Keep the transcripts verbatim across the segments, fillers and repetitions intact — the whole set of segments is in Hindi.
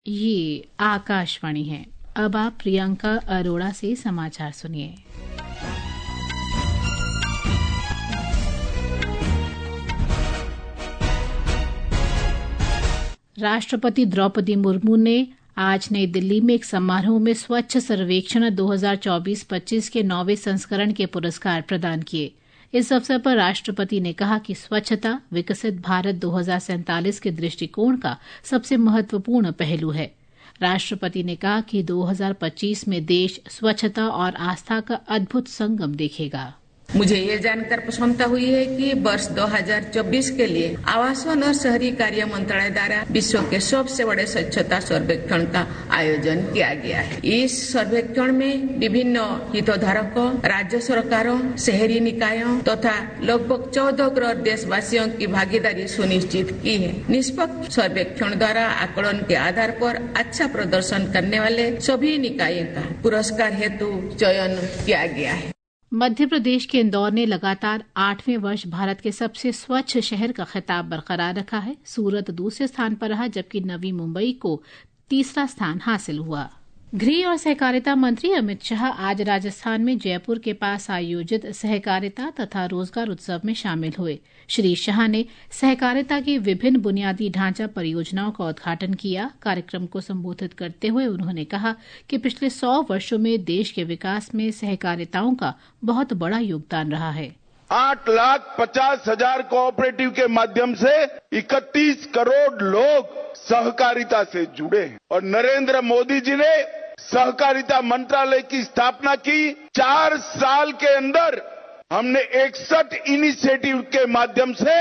ये आकाशवाणी है। अब आप प्रियंका अरोड़ा से समाचार सुनिए। राष्ट्रपति द्रौपदी मुर्मू ने आज नई दिल्ली में एक समारोह में स्वच्छ सर्वेक्षण दो हज़ार चौबीस पच्चीस के नौवें संस्करण के पुरस्कार प्रदान किए। इस अवसर पर राष्ट्रपति ने कहा कि स्वच्छता विकसित भारत दो हज़ार सैंतालीस के दृष्टिकोण का सबसे महत्वपूर्ण पहलू है। राष्ट्रपति ने कहा कि दो हज़ार पच्चीस में देश स्वच्छता और आस्था का अद्भुत संगम देखेगा। मुझे ये जानकर प्रसन्नता हुई है कि वर्ष दो हज़ार चौबीस के लिए आवासन और शहरी कार्य मंत्रालय द्वारा विश्व के सबसे बड़े स्वच्छता सर्वेक्षण का आयोजन किया गया है। इस सर्वेक्षण में विभिन्न हितधारकों, राज्य सरकारों, शहरी निकायों तथा लगभग चौदह करोड़ देशवासियों की भागीदारी सुनिश्चित की है। निष्पक्ष सर्वेक्षण द्वारा आकलन के आधार पर अच्छा प्रदर्शन करने वाले सभी निकायों का पुरस्कार हेतु चयन किया गया है। मध्य प्रदेश के इंदौर ने लगातार आठवें वर्ष भारत के सबसे स्वच्छ शहर का खिताब बरकरार रखा है। सूरत दूसरे स्थान पर रहा, जबकि नवी मुंबई को तीसरा स्थान हासिल हुआ। गृह और सहकारिता मंत्री अमित शाह आज राजस्थान में जयपुर के पास आयोजित सहकारिता तथा रोजगार उत्सव में शामिल हुए। श्री शाह ने सहकारिता की विभिन्न बुनियादी ढांचा परियोजनाओं का उद्घाटन किया। कार्यक्रम को संबोधित करते हुए उन्होंने कहा कि पिछले सौ वर्षों में देश के विकास में सहकारिताओं का बहुत बड़ा योगदान रहा है। आठ लाख पचास हजार कोऑपरेटिव के माध्यम से इकतीस करोड़ लोग सहकारिता से जुड़े हैं और नरेंद्र मोदी जी ने सहकारिता मंत्रालय की स्थापना की। चार साल के अंदर हमने इकसठ इनिशिएटिव के माध्यम से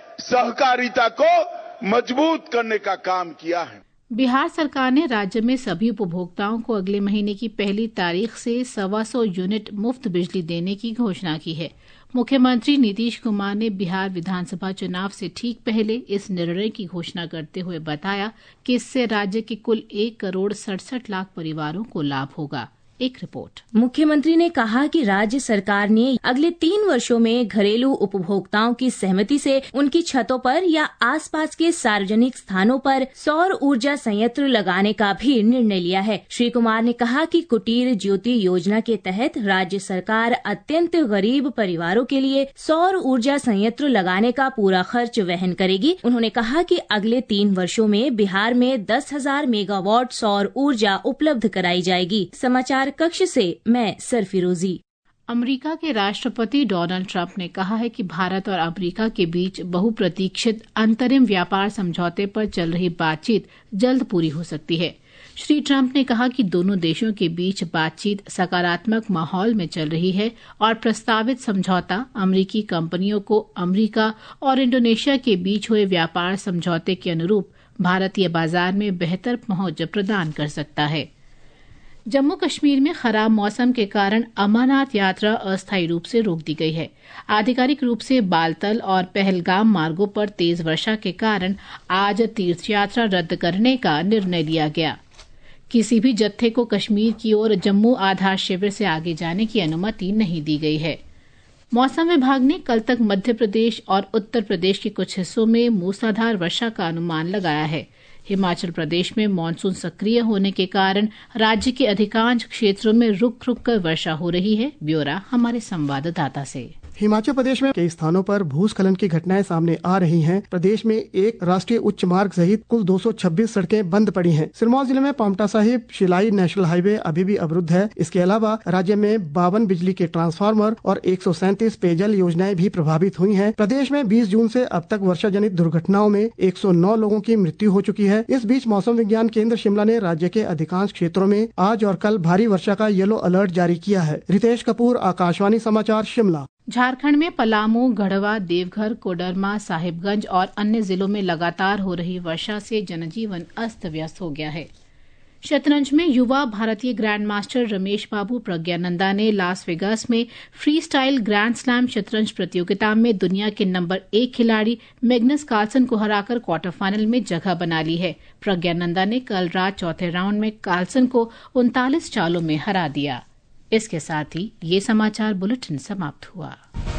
सहकारिता को मजबूत करने का काम किया है। बिहार सरकार ने राज्य में सभी उपभोक्ताओं को अगले महीने की पहली तारीख से सवा सौ यूनिट मुफ्त बिजली देने की घोषणा की है। मुख्यमंत्री नीतीश कुमार ने बिहार विधानसभा चुनाव से ठीक पहले इस निर्णय की घोषणा करते हुए बताया कि इससे राज्य के कुल एक करोड़ सड़सठ लाख परिवारों को लाभ होगा। एक रिपोर्ट। मुख्यमंत्री ने कहा कि राज्य सरकार ने अगले तीन वर्षों में घरेलू उपभोक्ताओं की सहमति से उनकी छतों पर या आसपास के सार्वजनिक स्थानों पर सौर ऊर्जा संयंत्र लगाने का भी निर्णय लिया है। श्री कुमार ने कहा कि कुटीर ज्योति योजना के तहत राज्य सरकार अत्यंत गरीब परिवारों के लिए सौर ऊर्जा संयंत्र लगाने का पूरा खर्च वहन करेगी। उन्होंने कहा कि अगले तीन वर्षों में बिहार में दस हजार मेगावाट सौर ऊर्जा उपलब्ध कराई जाएगी। समाचार कक्ष से मैं सरफिरोजी। अमेरिका के राष्ट्रपति डोनाल्ड ट्रंप ने कहा है कि भारत और अमेरिका के बीच बहुप्रतीक्षित अंतरिम व्यापार समझौते पर चल रही बातचीत जल्द पूरी हो सकती है। श्री ट्रंप ने कहा कि दोनों देशों के बीच बातचीत सकारात्मक माहौल में चल रही है और प्रस्तावित समझौता अमेरिकी कंपनियों को अमेरिका और इंडोनेशिया के बीच हुए व्यापार समझौते के अनुरूप भारतीय बाजार में बेहतर पहुंच प्रदान कर सकता है। जम्मू कश्मीर में खराब मौसम के कारण अमरनाथ यात्रा अस्थायी रूप से रोक दी गई है। आधिकारिक रूप से बालतल और पहलगाम मार्गों पर तेज वर्षा के कारण आज तीर्थ यात्रा रद्द करने का निर्णय लिया गया। किसी भी जत्थे को कश्मीर की ओर जम्मू आधार शिविर से आगे जाने की अनुमति नहीं दी गई है। मौसम विभाग ने कल तक मध्य प्रदेश और उत्तर प्रदेश के कुछ हिस्सों में मूसलाधार वर्षा का अनुमान लगाया है। हिमाचल प्रदेश में मानसून सक्रिय होने के कारण राज्य के अधिकांश क्षेत्रों में रुक रुक कर वर्षा हो रही है। ब्यौरा हमारे संवाददाता से। हिमाचल प्रदेश में कई स्थानों पर भूस्खलन की घटनाएं सामने आ रही हैं। प्रदेश में एक राष्ट्रीय उच्च मार्ग सहित कुल दो सौ छब्बीस सड़कें बंद पड़ी हैं। सिरमौर जिले में पांवटा साहिब शिलाई नेशनल हाईवे अभी भी अवरुद्ध है। इसके अलावा राज्य में बावन बिजली के ट्रांसफार्मर और एक सौ सैंतीस पेयजल योजनाएं भी प्रभावित हुई हैं। प्रदेश में बीस जून से अब तक वर्षा जनित दुर्घटनाओं में एक सौ नौ लोगों की मृत्यु हो चुकी है। इस बीच मौसम विज्ञान केंद्र शिमला ने राज्य के अधिकांश क्षेत्रों में आज और कल भारी वर्षा का येलो अलर्ट जारी किया है। रितेश कपूर, आकाशवाणी समाचार, शिमला। झारखंड में पलामू, गढ़वा, देवघर, कोडरमा, साहिबगंज और अन्य जिलों में लगातार हो रही वर्षा से जनजीवन अस्त व्यस्त हो गया है। शतरंज में युवा भारतीय ग्रैंड मास्टर रमेश बाबू प्रज्ञानंदा ने लास वेगास में फ्री स्टाइल ग्रैंड स्लैम शतरंज प्रतियोगिता में दुनिया के नंबर एक खिलाड़ी मैग्नस कार्लसन को हराकर क्वार्टर फाइनल में जगह बना ली है। प्रज्ञानंदा ने कल रात चौथे राउंड में कार्लसन को उनतालीस चालों में हरा दिया। इसके साथ ही ये समाचार बुलेटिन समाप्त हुआ।